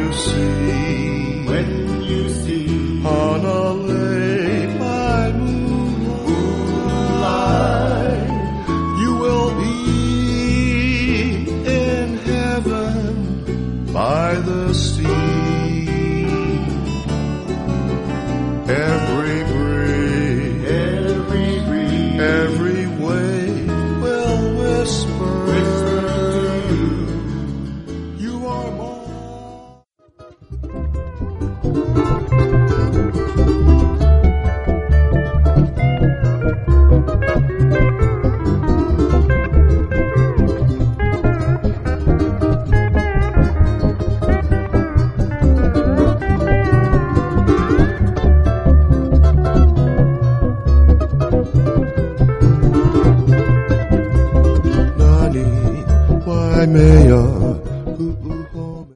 see on a lake by moonlight, you will be in heaven by the sea. Every breeze, every wave will whisper to you, you are mine.